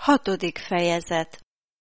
6. fejezet.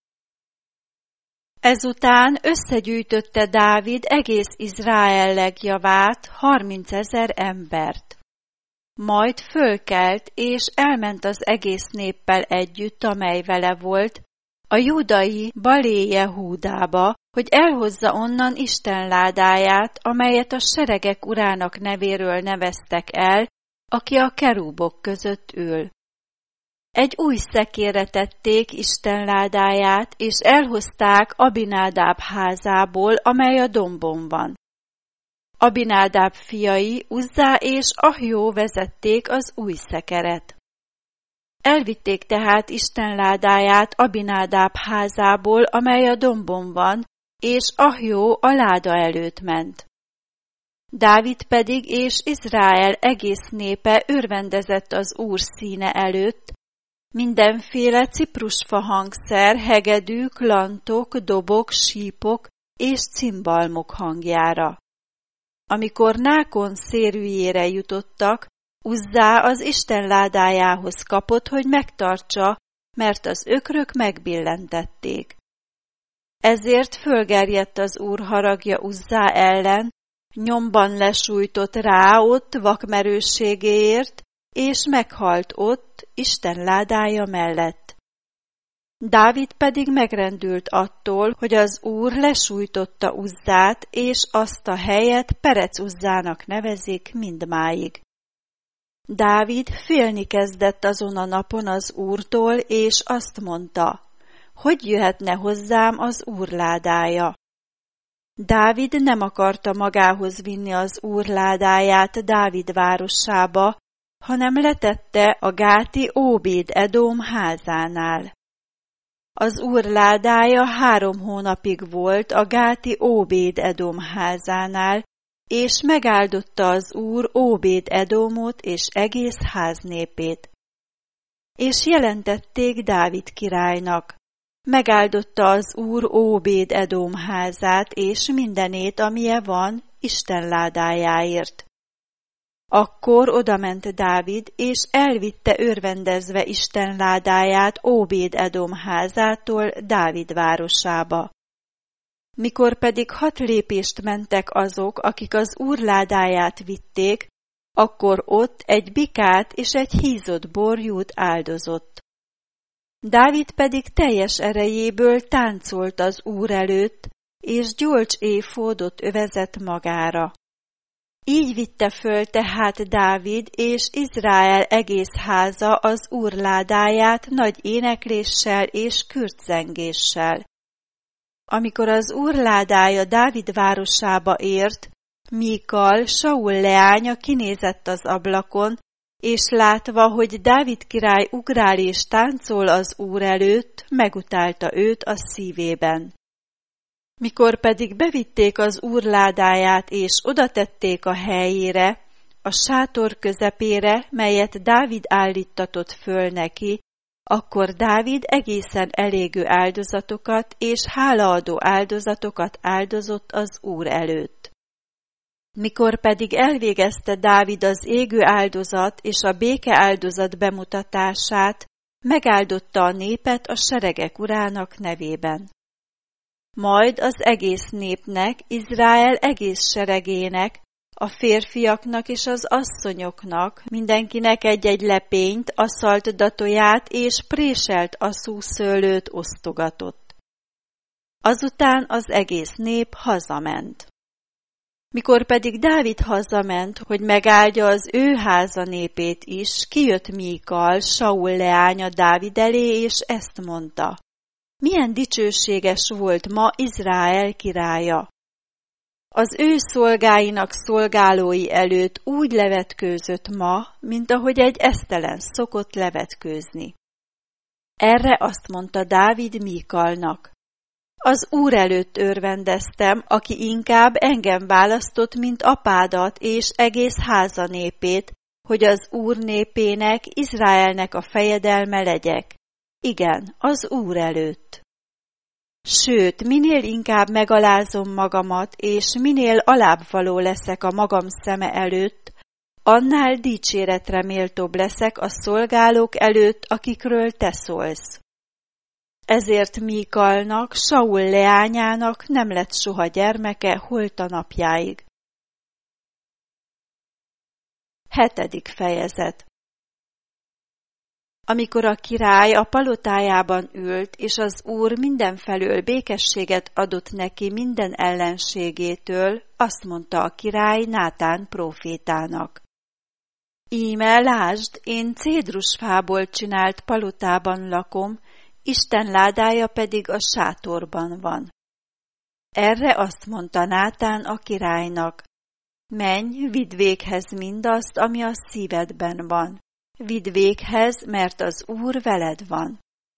Ezután összegyűjtötte Dávid egész Izrael legjavát, 30 000 embert. Majd fölkelt, és elment az egész néppel együtt, amely vele volt, a júdai Balé-Jehúdába, hogy elhozza onnan Isten ládáját, amelyet a seregek urának nevéről neveztek el, aki a kerúbok között ül. Egy új szekérre tették Isten ládáját, és elhozták Abinádáb házából, amely a dombon van. Abinádáb fiai, Uzzá és Ahjó vezették az új szekeret. Elvitték tehát Isten ládáját Abinádáb házából, amely a dombon van, és Ahjó a láda előtt ment. Dávid pedig és Izrael egész népe örvendezett az Úr színe előtt, mindenféle ciprusfa hangszer, hegedűk, lantok, dobok, sípok és cimbalmok hangjára. Amikor Nákon szérűjére jutottak, Uzzá az Isten ládájához kapott, hogy megtartsa, mert az ökrök megbillentették. Ezért fölgerjedt az Úr haragja Uzzá ellen, nyomban lesújtott rá ott vakmerősségéért, és meghalt ott Isten ládája mellett. Dávid pedig megrendült attól, hogy az Úr lesújtotta Uzzát, és azt a helyet Perec Uzzának nevezik mindmáig. Dávid félni kezdett azon a napon az Úrtól, és azt mondta, hogy jöhetne hozzám az Úr ládája. Dávid nem akarta magához vinni az Úr ládáját Dávid városába, hanem letette a gáti Óbéd-edóm házánál. Az Úr ládája 3 hónapig volt a gáti Óbéd-edóm házánál, és megáldotta az Úr Óbéd-edomot és egész háznépét. És jelentették Dávid királynak. Megáldotta az Úr Óbéd-edóm házát és mindenét, amije van, Isten ládájáért. Akkor odament Dávid, és elvitte örvendezve Isten ládáját Óbéd-edóm házától Dávid városába. Mikor pedig 6 lépést mentek azok, akik az Úr ládáját vitték, akkor ott egy bikát és egy hízott borjút áldozott. Dávid pedig teljes erejéből táncolt az Úr előtt, és gyolcs éfódot övezett magára. Így vitte föl tehát Dávid és Izrael egész háza az Úr ládáját nagy énekléssel és kürtzengéssel. Amikor az Úr ládája Dávid városába ért, Míkal, Saul leánya kinézett az ablakon, és látva, hogy Dávid király ugrál és táncol az Úr előtt, megutálta őt a szívében. Mikor pedig bevitték az Úr ládáját és odatették a helyére, a sátor közepére, melyet Dávid állíttatott föl neki, akkor Dávid egészen elégő áldozatokat és hálaadó áldozatokat áldozott az Úr előtt. Mikor pedig elvégezte Dávid az égő áldozat és a béke áldozat bemutatását, megáldotta a népet a seregek urának nevében. Majd az egész népnek, Izrael egész seregének, a férfiaknak és az asszonyoknak, mindenkinek egy-egy lepényt, aszalt datóját és préselt asszúszőlőt osztogatott. Azután az egész nép hazament. Mikor pedig Dávid hazament, hogy megáldja az ő háza népét is, kijött Míkal, Saul leánya Dávid elé, és ezt mondta: milyen dicsőséges volt ma Izrael királya! Az ő szolgáinak szolgálói előtt úgy levetkőzött ma, mint ahogy egy esztelen szokott levetkőzni. Erre azt mondta Dávid Míkalnak: az Úr előtt örvendeztem, aki inkább engem választott, mint apádat és egész háza népét, hogy az Úr népének, Izraelnek a fejedelme legyek. Igen, az Úr előtt. Sőt, minél inkább megalázom magamat, és minél alábbvaló leszek a magam szeme előtt, annál dicséretre méltóbb leszek a szolgálók előtt, akikről te szólsz. ezért Míkalnak, Saul leányának nem lett soha gyermeke holt napjáig. 7. fejezet. Amikor a király a palotájában ült, és az Úr mindenfelől békességet adott neki minden ellenségétől, azt mondta a király Nátán prófétának: Íme, lásd, én cédrusfából csinált palotában lakom, Isten ládája pedig a sátorban van. Erre azt mondta Nátán a királynak: Menj, vidd véghez mindazt, ami a szívedben van. Vidd véghez, mert az Úr veled van.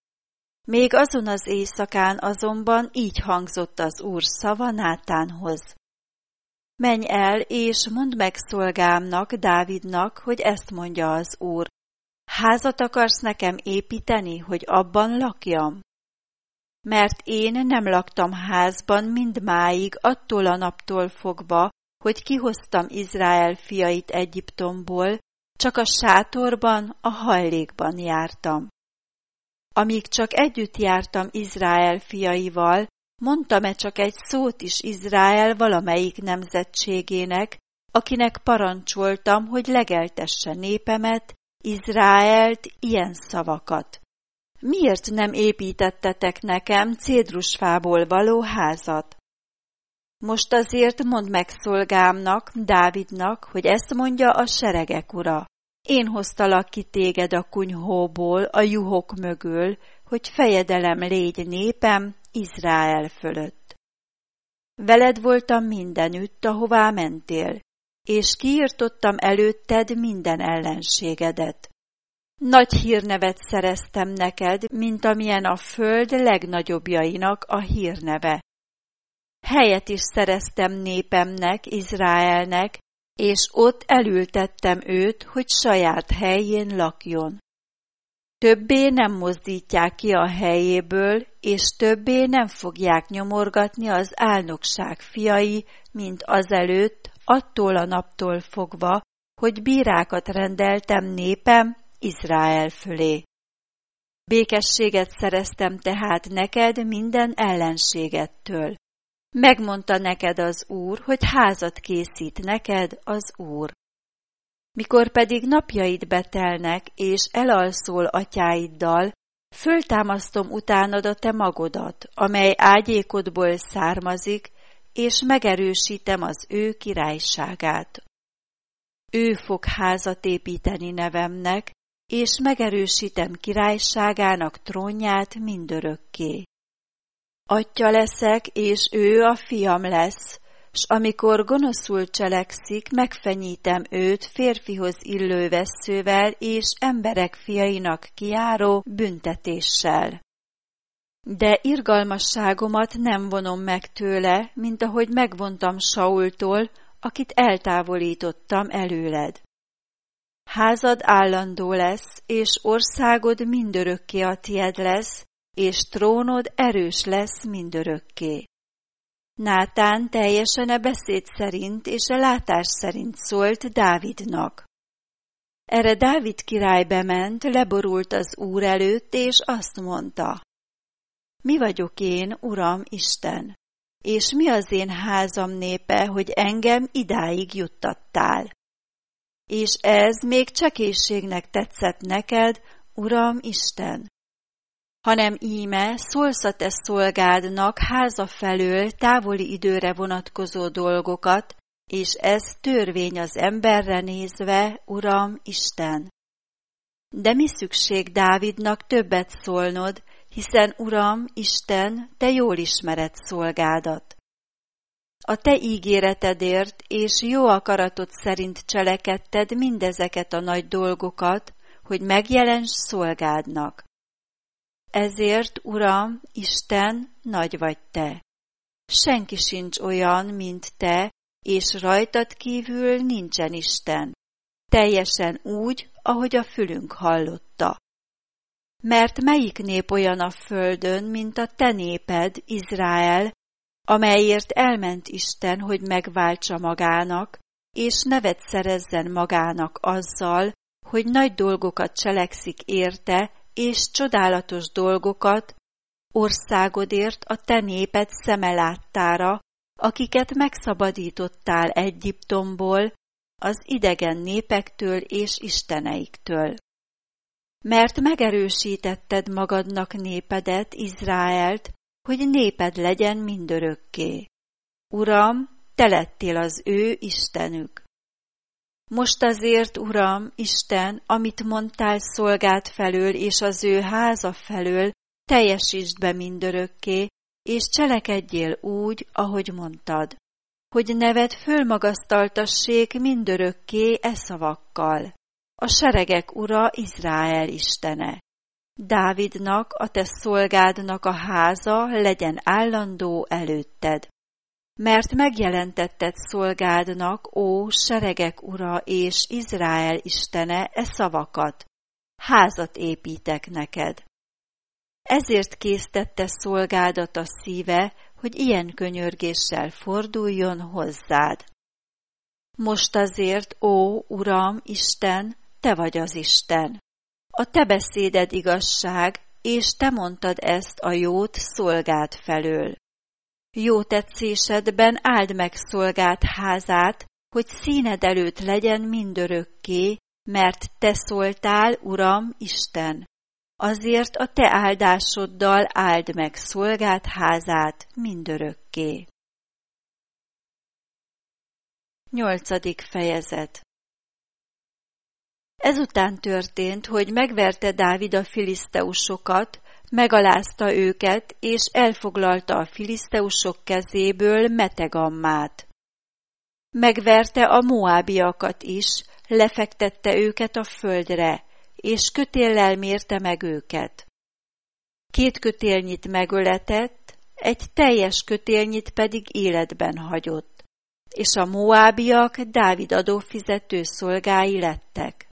Még azon az éjszakán azonban így hangzott az Úr szava Nátánhoz: Menj el, és mondd meg szolgámnak, Dávidnak, hogy ezt mondja az Úr: Házat akarsz nekem építeni, hogy abban lakjam? Mert én nem laktam házban mindmáig attól a naptól fogva, hogy kihoztam Izrael fiait Egyiptomból, csak a sátorban, a hajlékban jártam. Amíg csak együtt jártam Izrael fiaival, mondtam-e csak egy szót is Izrael valamelyik nemzetségének, akinek parancsoltam, hogy legeltesse népemet, Izraelt, ilyen szavakat: Miért nem építettetek nekem cédrusfából való házat? Most azért mondd meg szolgámnak, Dávidnak, hogy ezt mondja a seregek ura: Én hoztalak ki téged a kunyhóból, a juhok mögül, hogy fejedelem légy népem Izrael fölött. Veled voltam mindenütt, ahová mentél, és kiirtottam előtted minden ellenségedet. Nagy hírnevet szereztem neked, mint amilyen a föld legnagyobbjainak a hírneve. Helyet is szereztem népemnek, Izraelnek, és ott elültettem őt, hogy saját helyén lakjon. Többé nem mozdítják ki a helyéből, és többé nem fogják nyomorgatni az álnokság fiai, mint azelőtt, attól a naptól fogva, hogy bírákat rendeltem népem Izrael fölé. Békességet szereztem tehát neked minden ellenségettől. Megmondta neked az Úr, hogy házat készít neked az Úr. Mikor pedig napjaid betelnek, és elalszol atyáiddal, föltámasztom utánad a te magodat, amely ágyékodból származik, és megerősítem az ő királyságát. Ő fog házat építeni nevemnek, és megerősítem királyságának trónját mindörökké. Atya leszek, és ő a fiam lesz, s amikor gonoszul cselekszik, megfenyítem őt férfihoz illő vesszővel és emberek fiainak kijáró büntetéssel. De irgalmasságomat nem vonom meg tőle, mint ahogy megvontam Saultól, akit eltávolítottam előled. Házad állandó lesz, és országod mindörökké a tied lesz, és trónod erős lesz mindörökké. Nátán teljesen a beszéd szerint és a látás szerint szólt Dávidnak. Erre Dávid király bement, leborult az Úr előtt, és azt mondta: Mi vagyok én, Uram Isten, és mi az én házam népe, hogy engem idáig juttattál? És ez még csekélységnek tetszett neked, Uram Isten. Hanem íme szólsz a te szolgádnak háza felől távoli időre vonatkozó dolgokat, és ez törvény az emberre nézve, Uram Isten. De mi szükség Dávidnak többet szólnod, hiszen Uram Isten, te jól ismered szolgádat. A te ígéretedért és jó akaratod szerint cselekedted mindezeket a nagy dolgokat, hogy megjelens szolgádnak. Ezért, Uram, Isten, nagy vagy te. Senki sincs olyan, mint te, és rajtad kívül nincsen Isten. Teljesen úgy, ahogy a fülünk hallotta. Mert melyik nép olyan a földön, mint a te néped, Izrael, amelyért elment Isten, hogy megváltsa magának, és nevet szerezzen magának azzal, hogy nagy dolgokat cselekszik érte, és csodálatos dolgokat, országodért a te néped szeme láttára, akiket megszabadítottál Egyiptomból, az idegen népektől és isteneiktől. Mert megerősítetted magadnak népedet, Izraelt, hogy néped legyen mindörökké. Uram, te lettél az ő Istenük. Most azért, Uram, Isten, amit mondtál szolgád felől és az ő háza felől, teljesítsd be mindörökké, és cselekedjél úgy, ahogy mondtad, hogy neved fölmagasztaltassék mindörökké e szavakkal. A seregek ura Izrael istene. Dávidnak, a te szolgádnak a háza legyen állandó előtted. Mert megjelentetted szolgádnak, ó, seregek ura és Izrael istene e szavakat. Házat építek neked. Ezért késztette szolgádat a szíve, hogy ilyen könyörgéssel forduljon hozzád. Most azért, ó, Uram, Isten, te vagy az Isten. A te beszéded igazság, és te mondtad ezt a jót szolgád felől. Jó tetszésedben áld meg szolgád házát, hogy színed előtt legyen mindörökké, mert te szóltál, Uram, Isten. Azért a te áldásoddal áld meg szolgád házát mindörökké. 8. fejezet. Ezután történt, hogy megverte Dávid a filiszteusokat, megalázta őket, és elfoglalta a filiszteusok kezéből Metegammát. Megverte a moábiakat is, lefektette őket a földre, és kötéllel mérte meg őket. 2 kötélnyit megöletett, egy teljes kötélnyit pedig életben hagyott, és a moábiak Dávid adófizető szolgái lettek.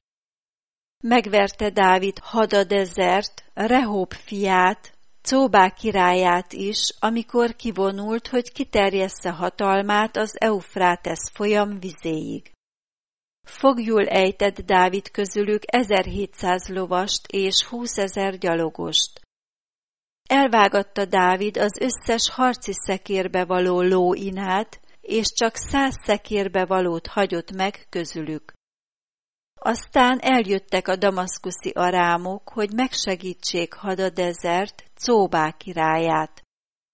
Megverte Dávid Hadadezert, Rehob fiát, Cóbá királyát is, amikor kivonult, hogy kiterjessze hatalmát az Eufrátesz folyam vizéig. Foglyul ejtett Dávid közülük 1700 lovast és 20 000 gyalogost. Elvágatta Dávid az összes harci szekérbe való lóinát, és csak 100 szekérbe valót hagyott meg közülük. Aztán eljöttek a damaszkuszi arámok, hogy megsegítsék Hadadezert, Cóbá királyát.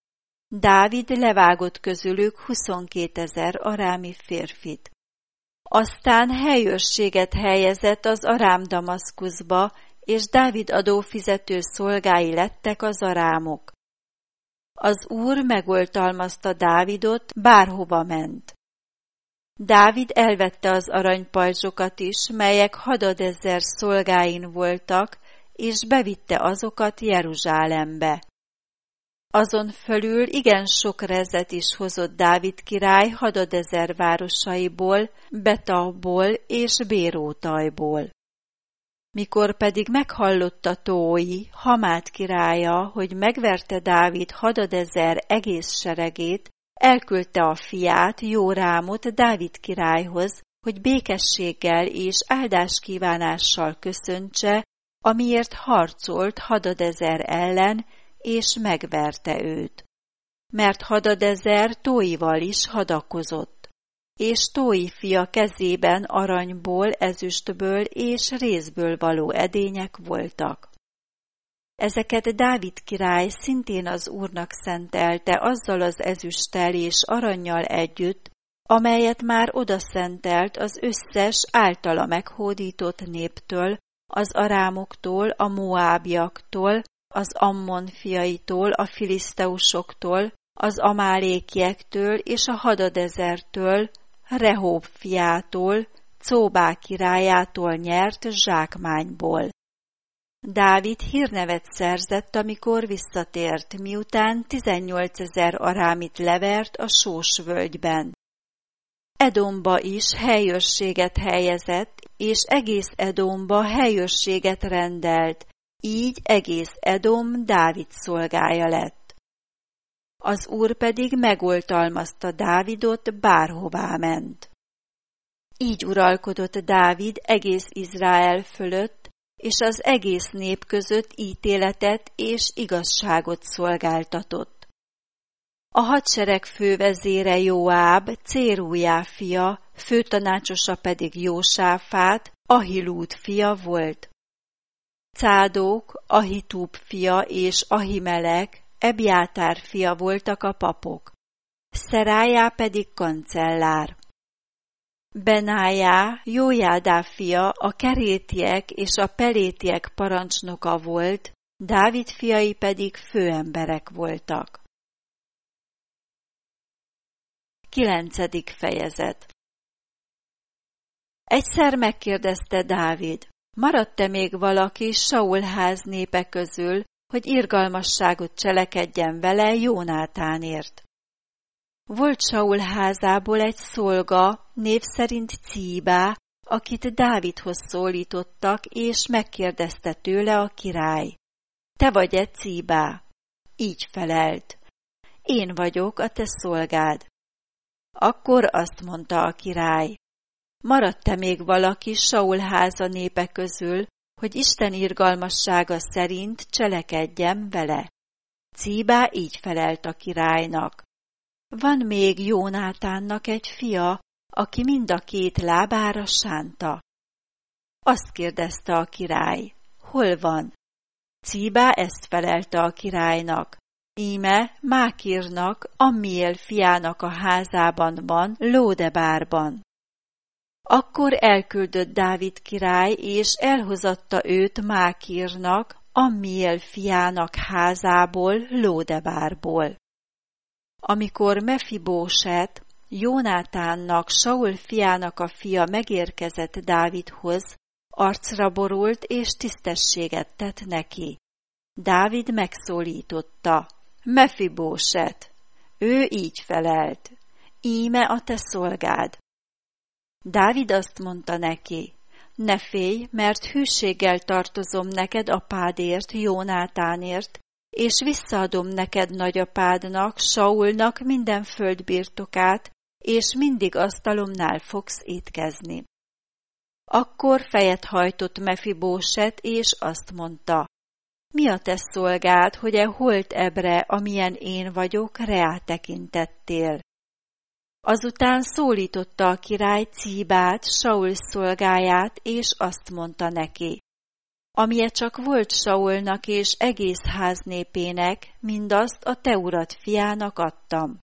Dávid levágott közülük 22 000 arámi férfit. Aztán helyőrséget helyezett az Arám Damaszkuszba, és Dávid adófizető szolgái lettek az arámok. Az Úr megoltalmazta Dávidot, bárhova ment. Dávid elvette az aranypajzsokat is, melyek Hadadezer szolgáin voltak, és bevitte azokat Jeruzsálembe. Azon fölül igen sok rezet is hozott Dávid király Hadadezer városaiból, Betahból és Bérótajból. Mikor pedig meghallotta Tói, Hamát királya, hogy megverte Dávid Hadadezer egész seregét, elküldte a fiát, Jórámot Dávid királyhoz, hogy békességgel és áldáskívánással köszöntse, amiért harcolt Hadadezer ellen, és megverte őt. Mert Hadadezer Tóival is hadakozott, és Tói fia kezében aranyból, ezüstből és rézből való edények voltak. Ezeket Dávid király szintén az Úrnak szentelte azzal az ezüsttel és arannyal együtt, amelyet már odaszentelt az összes általa meghódított néptől, az arámoktól, a moábiaktól, az Ammon fiaitól, a filiszteusoktól, az amálékiektől és a Hadadezertől, Rehob fiától, Cóbá királyától nyert zsákmányból. Dávid hírnevet szerzett, amikor visszatért, miután 18 000 arámit levert a Sós völgyben. Edomba is helyőrséget helyezett, és egész Edomba helyőrséget rendelt, így egész Edom Dávid szolgája lett. Az Úr pedig megoltalmazta Dávidot, bárhová ment. Így uralkodott Dávid egész Izrael fölött, és az egész nép között ítéletet és igazságot szolgáltatott. A hadsereg fővezére Joáb, Cérújá fia, főtanácsosa pedig Jósáfát, Ahilúd fia volt. Cádók, Ahitúb fia és Ahimelek, Ebjátár fia voltak a papok. Szerájá pedig kancellár. Benájá, Jójádá fia, a kerétiek és a pelétiek parancsnoka volt, Dávid fiai pedig főemberek voltak. 9. fejezet. Egyszer megkérdezte Dávid, maradt-e még valaki Saul ház népe közül, hogy irgalmasságot cselekedjen vele Jónátánért. Volt Saul házából egy szolga, név szerint Cíbá, akit Dávidhoz szólítottak, és megkérdezte tőle a király. Te vagy-e Cíbá? Így felelt. Én vagyok, a te szolgád. Akkor azt mondta a király. Maradt-e még valaki Saul háza népe közül, hogy Isten irgalmassága szerint cselekedjem vele? Cíbá így felelt a királynak. Van még Jónátánnak egy fia, aki mind a két lábára sánta. Azt kérdezte a király, hol van? Cíbá ezt felelte a királynak. Íme Mákirnak, Ammiel fiának a házában van, Lódebárban. Akkor elküldött Dávid király, és elhozatta őt Mákirnak, Ammiel fiának házából, Lódebárból. Amikor Mefibóset, Jónátánnak, Saul fiának a fia megérkezett Dávidhoz, arcra borult és tisztességet tett neki. Dávid megszólította, Mefibóset. Ő így felelt, íme a te szolgád. Dávid azt mondta neki, ne félj, mert hűséggel tartozom neked apádért, Jónátánért, és visszaadom neked nagyapádnak, Saulnak minden földbirtokát, és mindig asztalomnál fogsz étkezni. Akkor fejet hajtott Mefibóset, és azt mondta, mi a te szolgád, hogy holt ebre, amilyen én vagyok, reá tekintettél? Azután szólította a király Cíbát, Saul szolgáját, és azt mondta neki, amilyen csak volt Saulnak és egész háznépének, mindazt a te urad fiának adtam.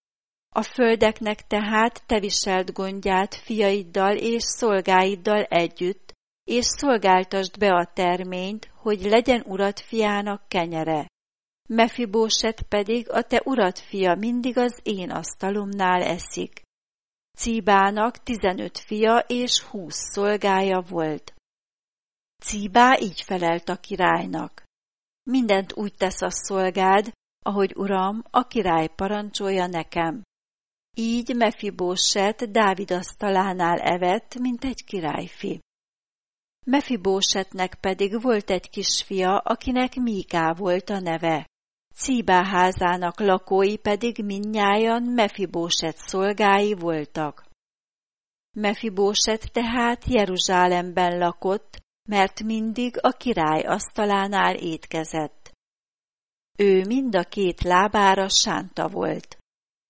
A földeknek tehát te viselt gondját fiaiddal és szolgáiddal együtt, és szolgáltasd be a terményt, hogy legyen urad fiának kenyere. Mefibóset pedig a te urad fia mindig az én asztalomnál eszik. Cíbának 15 fia és 20 szolgája volt. Cíbá így felelt a királynak. Mindent úgy tesz a szolgád, ahogy uram, a király parancsolja nekem. Így Mefibóset Dávid asztalánál evett, mint egy királyfi. Mefibósetnek pedig volt egy kisfia, akinek Míká volt a neve. Cíbá házának lakói pedig mindnyájan Mefibóset szolgái voltak. Mefibóset tehát Jeruzsálemben lakott, mert mindig a király asztalánál étkezett. Ő mind a két lábára sánta volt.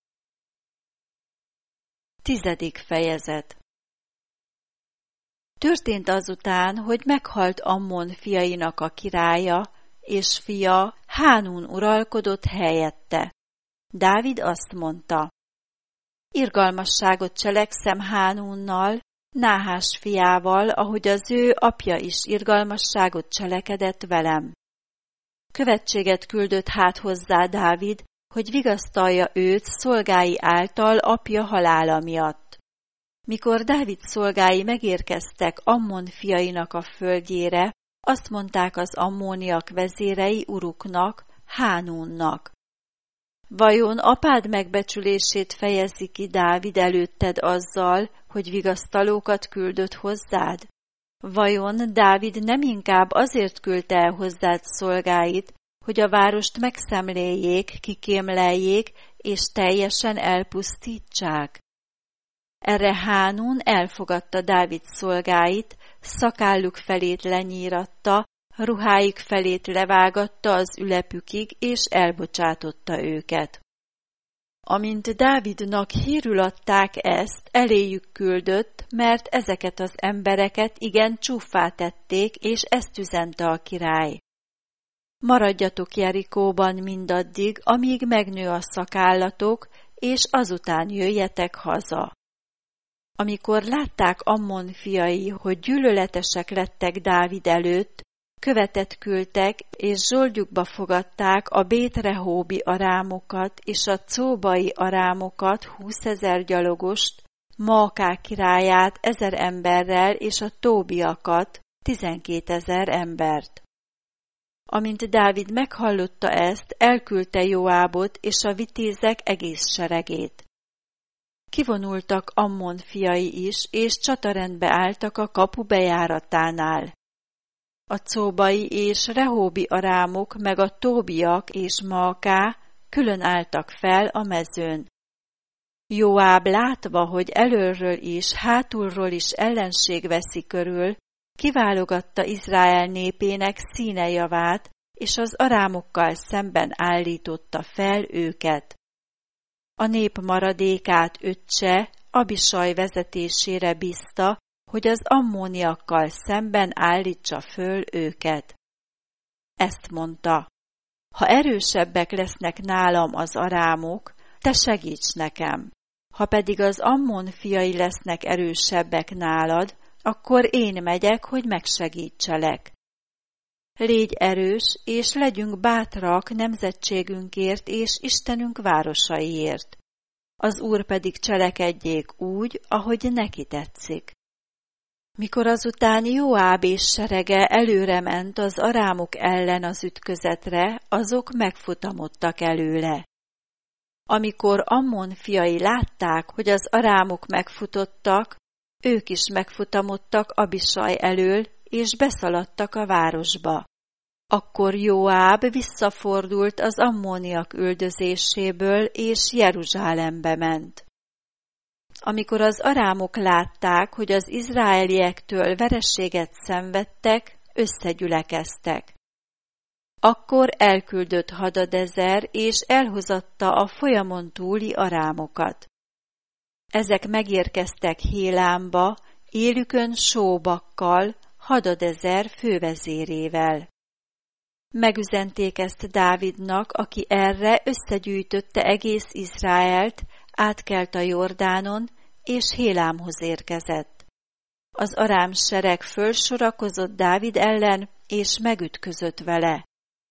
10. fejezet. Történt azután, hogy meghalt Ammon fiainak a királya, és fia Hánun uralkodott helyette. Dávid azt mondta, irgalmasságot cselekszem Hánunnal, Náhás fiával, ahogy az ő apja is irgalmasságot cselekedett velem. Követséget küldött hát hozzá Dávid, hogy vigasztalja őt szolgái által apja halála miatt. Mikor Dávid szolgái megérkeztek Ammon fiainak a földjére, azt mondták az ammóniak vezérei uruknak, Hánunnak. Vajon apád megbecsülését fejezi ki Dávid előtted azzal, hogy vigasztalókat küldött hozzád? Vajon Dávid nem inkább azért küldte el hozzád szolgáit, hogy a várost megszemléljék, kikémleljék és teljesen elpusztítsák? Erre Hánun elfogadta Dávid szolgáit, szakálluk felét lenyíratta, ruháik felét levágatta az ülepükig, és elbocsátotta őket. Amint Dávidnak hírül adták ezt, eléjük küldött, mert ezeket az embereket igen csúffá tették, és ezt üzente a király. Maradjatok Jerikóban mindaddig, amíg megnő a szakállatok, és azután jöjjetek haza. Amikor látták Ammon fiai, hogy gyűlöletesek lettek Dávid előtt, követet küldtek, és zsoldjukba fogadták a Bét-Rehóbi arámokat és a cóbai arámokat 20 000 gyalogost, Maakák királyát 1000 emberrel és a tóbiakat 12 000 embert. Amint Dávid meghallotta ezt, elküldte Joábot és a vitézek egész seregét. Kivonultak Ammon fiai is, és csatarendbe álltak a kapu bejáratánál. A cóbai és rehóbi arámok meg a tóbiak és Maaká külön álltak fel a mezőn. Joáb látva, hogy elölről is, hátulról is ellenség veszi körül, kiválogatta Izrael népének színe javát, és az arámokkal szemben állította fel őket. A nép maradékát öccse Abisaj vezetésére bízta, hogy az ammóniakkal szemben állítsa föl őket. Ezt mondta: ha erősebbek lesznek nálam az arámok, te segíts nekem. Ha pedig az Ammon fiai lesznek erősebbek nálad, akkor én megyek, hogy megsegítselek. Légy erős, és legyünk bátrak nemzetségünkért és Istenünk városaiért. Az Úr pedig cselekedjék úgy, ahogy neki tetszik. Mikor azután Joáb és serege előre ment az arámok ellen az ütközetre, azok megfutamodtak előle. Amikor Ammon fiai látták, hogy az arámok megfutottak, ők is megfutamodtak Abisaj elől, és beszaladtak a városba. Akkor Joáb visszafordult az ammóniak üldözéséből, és Jeruzsálembe ment. Amikor az arámok látták, hogy az izraeliektől vereséget szenvedtek, összegyülekeztek. Akkor elküldött Hadadezer, és elhozatta a folyamon túli arámokat. Ezek megérkeztek Hélámba, élükön Sóbakkal, Hadadezer fővezérével. Megüzenték ezt Dávidnak, aki erre összegyűjtötte egész Izraelt, átkelt a Jordánon, és Hélámhoz érkezett. Az arám sereg fölsorakozott Dávid ellen, és megütközött vele.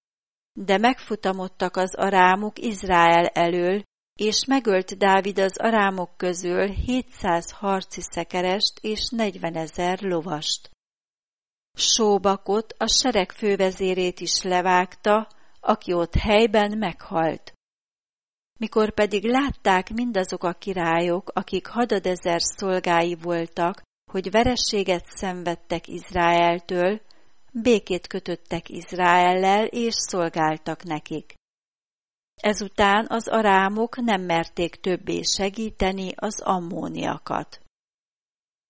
De megfutamodtak az arámok Izrael elől, és megölt Dávid az arámok közül 700 harci szekerest és 40 000 lovast. Sóbakot, a sereg fővezérét is levágta, aki ott helyben meghalt. Mikor pedig látták mindazok a királyok, akik Hadadezer szolgái voltak, hogy vereséget szenvedtek Izraeltől, békét kötöttek Izraellel, és szolgáltak nekik. Ezután az arámok nem merték többé segíteni az ammóniakat.